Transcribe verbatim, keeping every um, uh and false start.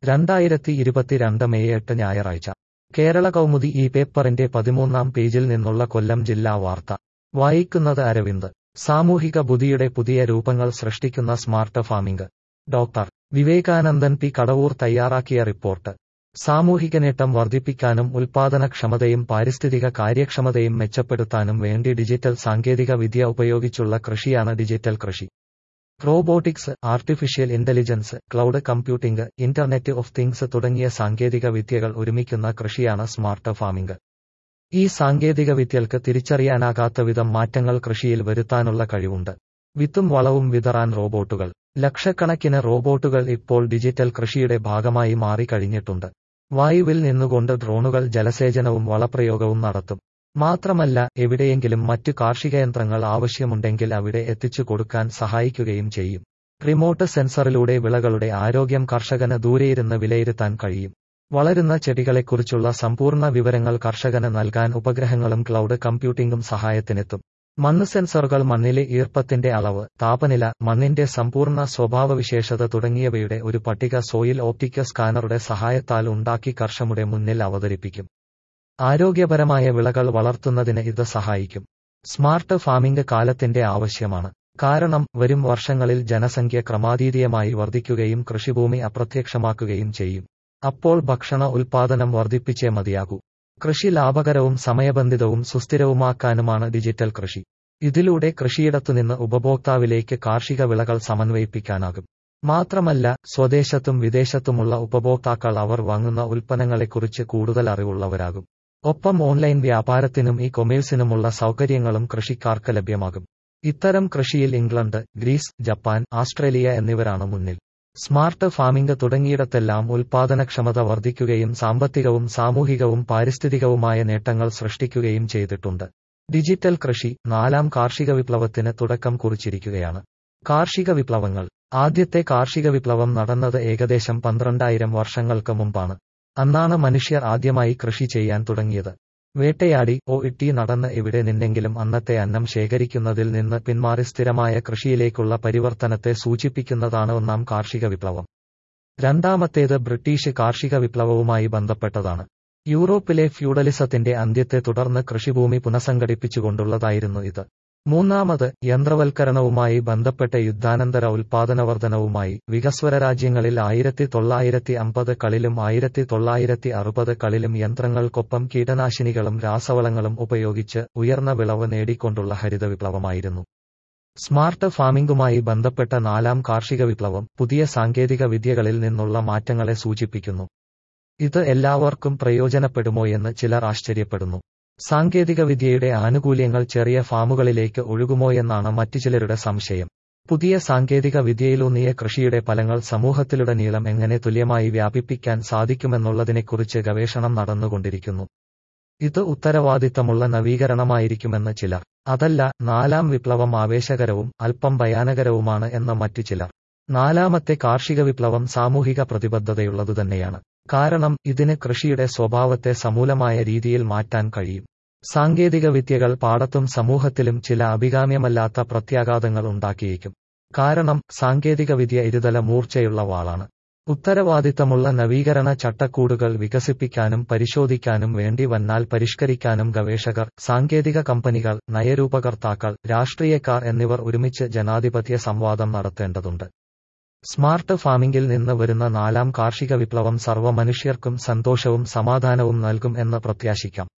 രണ്ടായിരത്തി ഇരുപത്തിരണ്ട് മെയ് എട്ട് ഞായറാഴ്ച കേരള കൗമുദി ഈ പേപ്പറിന്റെ പതിമൂന്നാം പേജിൽ നിന്നുള്ള കൊല്ലം ജില്ലാ വാർത്ത വായിക്കുന്നത് അരവിന്ദ്. സാമൂഹിക ബുദ്ധിയുടെ പുതിയ രൂപങ്ങൾ സൃഷ്ടിക്കുന്ന smart farming. Doctor Vivekanandan P Kadavoor തയ്യാറാക്കിയ റിപ്പോർട്ട്. സാമൂഹിക നേട്ടം വർദ്ധിപ്പിക്കാനും ഉൽപാദനക്ഷമതയും പാരിസ്ഥിതിക കാര്യക്ഷമതയും മെച്ചപ്പെടുത്താനും വേണ്ടി ഡിജിറ്റൽ സാങ്കേതിക വിദ്യ ഉപയോഗിച്ചുള്ള കൃഷിയാണ് ഡിജിറ്റൽ കൃഷി. Robotics, artificial intelligence, cloud computing, internet of things തുടങ്ങിയ സാങ്കേതിക വിദ്യകൾ ഒരുമിക്കുന്ന കൃഷിയാണ് സ്മാർട്ട് ഫാമിംഗ്. ഈ സാങ്കേതിക വിദ്യകൾക്ക് തിരിച്ചറിയാനാകാത്ത വിധം മാറ്റങ്ങൾ കൃഷിയിൽ വരുത്താനുള്ള കഴിവുണ്ട്. വിത്തും വളവും വിതറാൻ റോബോട്ടുകൾ. ലക്ഷക്കണക്കിന് റോബോട്ടുകൾ ഇപ്പോൾ ഡിജിറ്റൽ കൃഷിയുടെ ഭാഗമായി മാറിക്കഴിഞ്ഞിട്ടുണ്ട്. വായുവിൽ നിന്നുകൊണ്ട് ഡ്രോണുകൾ ജലസേചനവും വളപ്രയോഗവും നടത്തും. മാത്രമല്ല, എവിടെയെങ്കിലും മറ്റു കാർഷികയന്ത്രങ്ങൾ ആവശ്യമുണ്ടെങ്കിൽ അവിടെ എത്തിച്ചു കൊടുക്കാൻ സഹായിക്കുകയും ചെയ്യും. റിമോട്ട് സെൻസറിലൂടെ വിളകളുടെ ആരോഗ്യം കർഷകന് ദൂരെയിരുന്ന് വിലയിരുത്താൻ കഴിയും. വളരുന്ന ചെടികളെക്കുറിച്ചുള്ള സമ്പൂർണ്ണ വിവരങ്ങൾ കർഷകന് നൽകാൻ ഉപഗ്രഹങ്ങളും ക്ലൗഡ് കമ്പ്യൂട്ടിംഗും സഹായത്തിനെത്തും. മണ്ണ് സെൻസറുകൾ മണ്ണിലെ ഈർപ്പത്തിന്റെ അളവ്, താപനില, മണ്ണിന്റെ സമ്പൂർണ്ണ സ്വഭാവവിശേഷത തുടങ്ങിയവയുടെ ഒരു പട്ടിക സോയിൽ ഓപ്റ്റിക് സ്കാനറുടെ സഹായത്താൽ ഉണ്ടാക്കി കർഷകരുടെ മുന്നിൽ അവതരിപ്പിക്കും. ആരോഗ്യപരമായ വിളകൾ വളർത്തുന്നതിന് ഇത് സഹായിക്കും. സ്മാർട്ട് ഫാമിംഗ് കാലത്തിന്റെ ആവശ്യമാണ്. കാരണം, വരും വർഷങ്ങളിൽ ജനസംഖ്യ ക്രമാതീതമായി വർദ്ധിക്കുകയും കൃഷിഭൂമി അപ്രത്യക്ഷമാക്കുകയും ചെയ്യും. അപ്പോൾ ഭക്ഷണ ഉൽപാദനം വർദ്ധിപ്പിച്ചേ മതിയാകൂ. കൃഷി ലാഭകരവും സമയബന്ധിതവും സുസ്ഥിരവുമാക്കാനുമാണ് ഡിജിറ്റൽ കൃഷി. ഇതിലൂടെ കൃഷിയിടത്തുനിന്ന് ഉപഭോക്താവിലേക്ക് കാർഷിക വിളകൾ സമന്വയിപ്പിക്കാനാകും. മാത്രമല്ല, സ്വദേശത്തും വിദേശത്തുമുള്ള ഉപഭോക്താക്കൾ അവർ വാങ്ങുന്ന ഉൽപ്പന്നങ്ങളെക്കുറിച്ച് കൂടുതൽ അറിവുള്ളവരാകും. ഒപ്പം ഓൺലൈൻ വ്യാപാരത്തിനും ഇ കൊമേഴ്സിനുമുള്ള സൗകര്യങ്ങളും കൃഷിക്കാർക്ക് ലഭ്യമാകും. ഇത്തരം കൃഷിയിൽ ഇംഗ്ലണ്ട്, ഗ്രീസ്, ജപ്പാൻ, ആസ്ട്രേലിയ എന്നിവരാണ് മുന്നിൽ. സ്മാർട്ട് ഫാമിംഗ് തുടങ്ങിയിടത്തെല്ലാം ഉൽപാദനക്ഷമത വർദ്ധിക്കുകയും സാമ്പത്തികവും സാമൂഹികവും പാരിസ്ഥിതികവുമായ നേട്ടങ്ങൾ സൃഷ്ടിക്കുകയും ചെയ്തിട്ടുണ്ട്. ഡിജിറ്റൽ കൃഷി നാലാം കാർഷിക വിപ്ലവത്തിന് തുടക്കം കുറിച്ചിരിക്കുകയാണ്. കാർഷിക വിപ്ലവങ്ങൾ. ആദ്യത്തെ കാർഷിക വിപ്ലവം നടന്നത് ഏകദേശം പന്ത്രണ്ടായിരം വർഷങ്ങൾക്ക് മുമ്പാണ്. അന്നാണ് മനുഷ്യർ ആദ്യമായി കൃഷി ചെയ്യാൻ തുടങ്ങിയത്. വേട്ടയാടി ഓ ഇട്ടി നടന്ന് എവിടെ നിന്നെങ്കിലും അന്നത്തെ അന്നം ശേഖരിക്കുന്നതിൽ നിന്ന് പിന്മാറി സ്ഥിരമായ കൃഷിയിലേക്കുള്ള പരിവർത്തനത്തെ സൂചിപ്പിക്കുന്നതാണ് ഒന്നാം കാർഷിക വിപ്ലവം. രണ്ടാമത്തേത് ബ്രിട്ടീഷ് കാർഷിക വിപ്ലവവുമായി ബന്ധപ്പെട്ടതാണ്. യൂറോപ്പിലെ ഫ്യൂഡലിസത്തിന്റെ അന്ത്യത്തെ തുടർന്ന് കൃഷിഭൂമി പുനഃസംഘടിപ്പിച്ചുകൊണ്ടുള്ളതായിരുന്നു ഇത്. മൂന്നാമത് യന്ത്രവൽക്കരണവുമായി ബന്ധപ്പെട്ട യുദ്ധാനന്തര ഉൽപാദനവർധനവുമായി. വികസ്വര രാജ്യങ്ങളിൽ ആയിരത്തി തൊള്ളായിരത്തി അമ്പത് കളിലും ആയിരത്തി തൊള്ളായിരത്തി അറുപത് കളിലും യന്ത്രങ്ങൾക്കൊപ്പം കീടനാശിനികളും രാസവളങ്ങളും ഉപയോഗിച്ച് ഉയർന്ന വിളവ് നേടിക്കൊണ്ടുള്ള ഹരിത വിപ്ലവമായിരുന്നു. സ്മാർട്ട് ഫാമിംഗുമായി ബന്ധപ്പെട്ട നാലാം കാർഷിക വിപ്ലവം പുതിയ സാങ്കേതിക വിദ്യകളിൽ നിന്നുള്ള മാറ്റങ്ങളെ സൂചിപ്പിക്കുന്നു. ഇത് എല്ലാവർക്കും പ്രയോജനപ്പെടുമോയെന്ന് ചിലർ ആശ്ചര്യപ്പെടുന്നു. സാങ്കേതികവിദ്യയുടെ ആനുകൂല്യങ്ങൾ ചെറിയ ഫാമുകളിലേക്ക് ഒഴുകുമോയെന്നാണ് മറ്റു ചിലരുടെ സംശയം. പുതിയ സാങ്കേതിക വിദ്യയിലൂന്നിയ കൃഷിയുടെ ഫലങ്ങൾ സമൂഹത്തിലുടനീളം എങ്ങനെ തുല്യമായി വ്യാപിപ്പിക്കാൻ സാധിക്കുമെന്നുള്ളതിനെക്കുറിച്ച് ഗവേഷണം നടന്നുകൊണ്ടിരിക്കുന്നു. ഇത് ഉത്തരവാദിത്തമുള്ള നവീകരണമായിരിക്കുമെന്ന് ചിലർ. അതല്ല, നാലാം വിപ്ലവം ആവേശകരവും അല്പം ഭയാനകരവുമാണ് എന്ന് മറ്റു ചിലർ. നാലാമത്തെ കാർഷിക വിപ്ലവം സാമൂഹിക പ്രതിബദ്ധതയുള്ളതുതന്നെയാണ്. കാരണം, ഇതിന് കൃഷിയുടെ സ്വഭാവത്തെ സമൂലമായ രീതിയിൽ മാറ്റാൻ കഴിയും. സാങ്കേതിക വിദ്യകൾ പാടത്തും സമൂഹത്തിലും ചില അഭികാമ്യമല്ലാത്ത പ്രത്യാഘാതങ്ങൾ ഉണ്ടാക്കിയേക്കും. കാരണം, സാങ്കേതിക വിദ്യ ഇരുതല മൂർച്ചയുള്ള വാളാണ്. ഉത്തരവാദിത്തമുള്ള നവീകരണ ചട്ടക്കൂടുകൾ വികസിപ്പിക്കാനും പരിശോധിക്കാനും വേണ്ടി വന്നാൽ പരിഷ്കരിക്കാനും ഗവേഷകർ, സാങ്കേതിക കമ്പനികൾ, നയരൂപകർത്താക്കൾ, രാഷ്ട്രീയക്കാർ എന്നിവർ ഒരുമിച്ച് ജനാധിപത്യ സംവാദം നടത്തേണ്ടതുണ്ട്. സ്മാർട്ട് ഫാമിംഗിൽ നിന്ന് വരുന്ന നാലാം കാർഷിക വിപ്ലവം സർവ്വ മനുഷ്യർക്കും സന്തോഷവും സമാധാനവും നൽകും എന്ന് പ്രത്യാശിക്കാം.